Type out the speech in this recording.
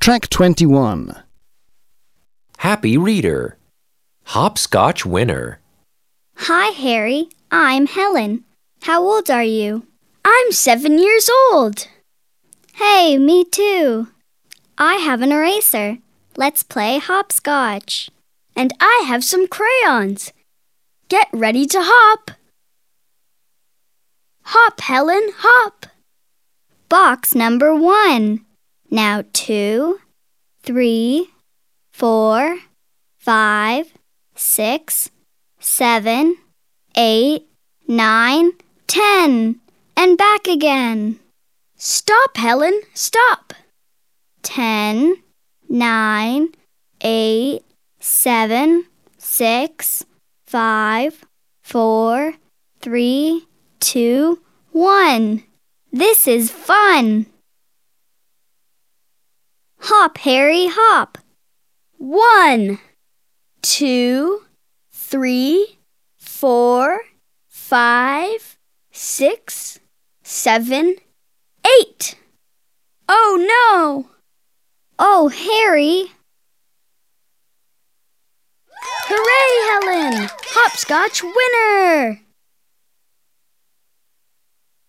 Track 21. Happy reader. Hopscotch winner. Hi, Harry. I'm Helen. How old are you? I'm 7 years old. Hey, me too. I have an eraser. Let's play hopscotch. And I have some crayons. Get ready to hop. Hop, Helen, hop. Box number 1. Now 2, 3, 4, 5, 6, 7, 8, 9, 10. And back again. Stop, Helen, stop. 10, 9, 8, 7, 6, 5, 4, 3, 2, 1. This is fun. Hop, Harry, hop. 1, 2, 3, 4, 5, 6, 7, 8. Oh, no! Oh, Harry! Hooray, Helen! Hopscotch winner!